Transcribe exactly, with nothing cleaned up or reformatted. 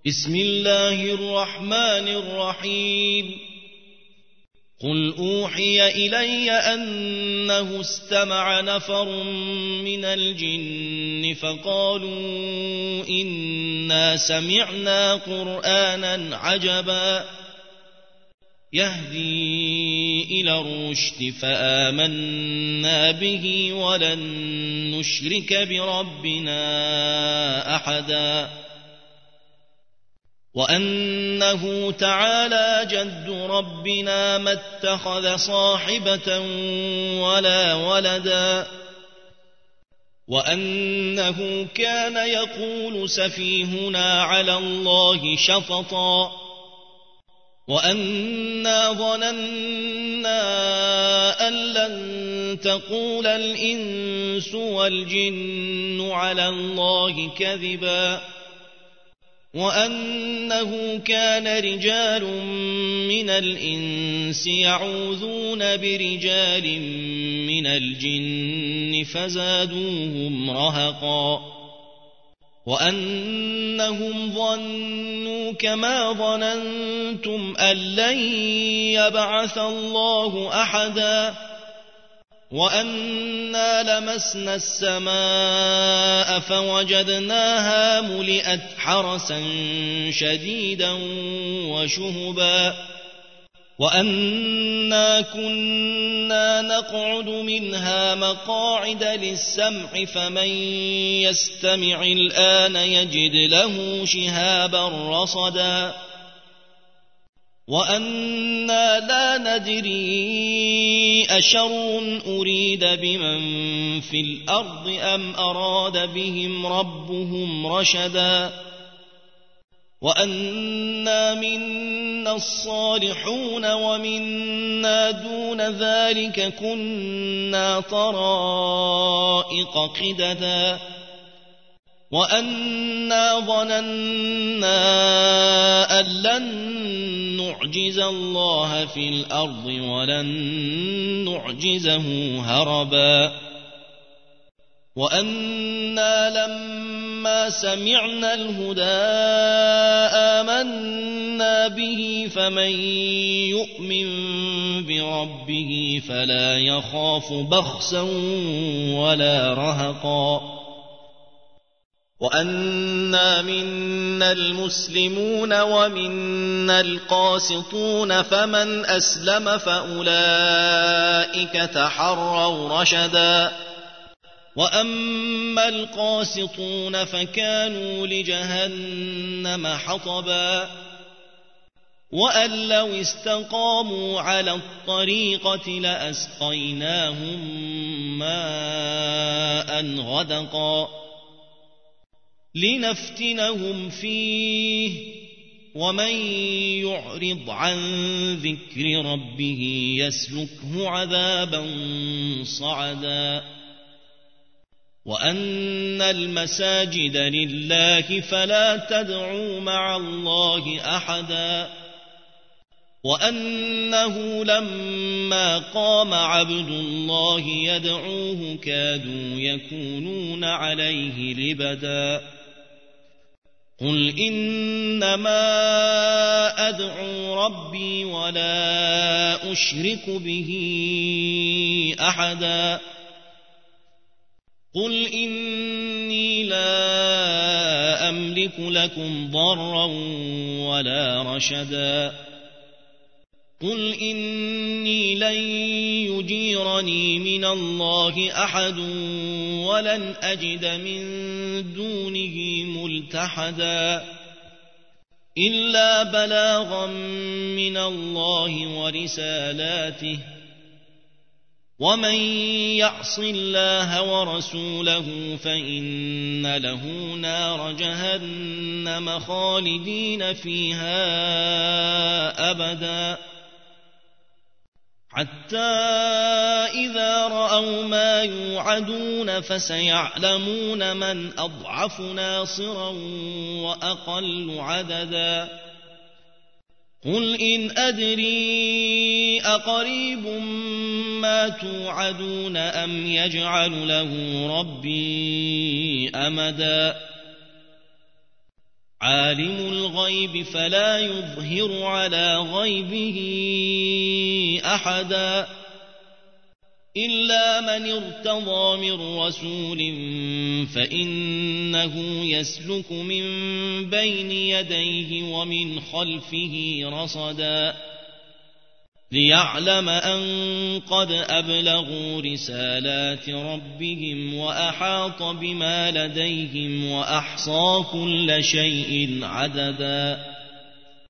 بسم الله الرحمن الرحيم قل أوحي إلي أنه استمع نفر من الجن فقالوا إنا سمعنا قرآنا عجبا يهدي إلى الرشد فآمنا به ولن نشرك بربنا أحدا وأنه تعالى جد ربنا ما اتخذ صاحبة ولا ولدا وأنه كان يقول سفيهنا على الله شططا وأنا ظننا أن لن تقول الإنس والجن على الله كذبا وأنه كان رجال من الإنس يعوذون برجال من الجن فزادوهم رهقا وأنهم ظنوا كما ظننتم أن لن يبعث الله أحدا وأنا لمسنا السماء فوجدناها ملئت حرسا شديدا وشهبا وأنا كنا نقعد منها مقاعد للسمع فمن يستمع الآن يجد له شهابا رصدا وأنا لا ندري أشر أريد بمن في الأرض أم أراد بهم ربهم رشدا وأنا منا الصالحون ومنا دون ذلك كنا طرائق قددا وأنا ظننا أن لن نعجز الله في الأرض ولن نعجزه هربا وأنا لما سمعنا الهدى آمنا به فمن يؤمن بربه فلا يخاف بخسا ولا رهقا وأنا منا المسلمون ومنا القاسطون فمن أسلم فأولئك تحروا رشدا وأما القاسطون فكانوا لجهنم حطبا وأن لو استقاموا على الطريقة لأسقيناهم ماء غدقا لنفتنهم فيه ومن يعرض عن ذكر ربه يسلكه عذابا صعدا وأن المساجد لله فلا تدعوا مع الله أحدا وأنه لما قام عبد الله يدعوه كادوا يكونون عليه لبدا قل إنما أدعو ربي ولا أشرك به أحدا قل إني لا أملك لكم ضرا ولا رشدا قل إني لن يجيرني من الله أحد ولن أجد من دونه ملتحدا إلا بلاغا من الله ورسالاته ومن يعص الله ورسوله فإن له نار جهنم خالدين فيها أبدا حتى إذا رأوا ما يوعدون فسيعلمون من أضعف ناصرا وأقل عددا قل إن أدري أقريب ما توعدون أم يجعل له ربي أمدا عالم الغيب فلا يظهر على غيبه أحدا إلا من ارتضى من رسول فإنه يسلك من بين يديه ومن خلفه رصدا ليعلم أن قد أبلغوا رسالات ربهم وأحاط بما لديهم وأحصى كل شيء عددا